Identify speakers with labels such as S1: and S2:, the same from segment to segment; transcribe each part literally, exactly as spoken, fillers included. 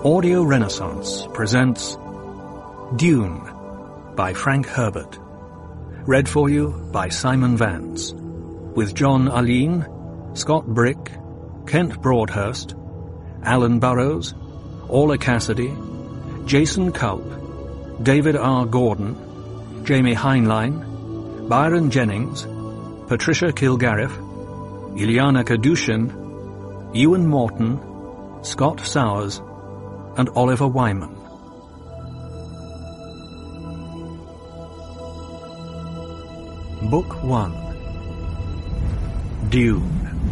S1: Audio Renaissance presents Dune by Frank Herbert. Read for you by Simon Vance. With John Alleyne, Scott Brick, Kent Broadhurst, Alan Burrows, Orla Cassidy, Jason Culp, David R. Gordon, Jamie Heinlein, Byron Jennings, Patricia Kilgariff, Ileana Kadushin, Ewan Morton, Scott Sowers, and Oliver Wyman. Book one. Dune.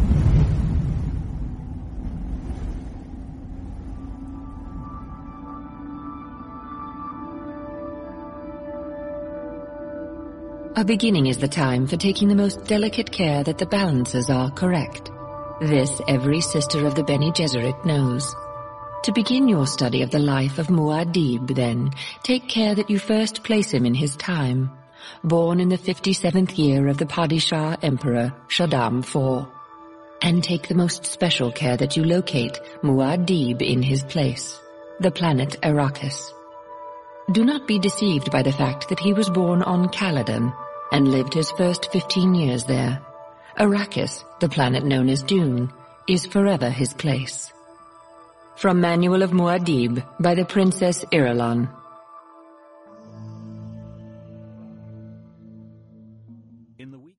S2: A beginning is the time for taking the most delicate care that the balances are correct. This every sister of the Bene Gesserit knows. To begin your study of the life of Muad'Dib, then, take care that you first place him in his time, born in the fifty-seventh year of the Padishah Emperor Shaddam the fourth. And take the most special care that you locate Muad'Dib in his place, the planet Arrakis. Do not be deceived by the fact that he was born on Caladan and lived his first fifteen years there. Arrakis, the planet known as Dune, is forever his place. From Manual of Muad'Dib by the Princess Irulan.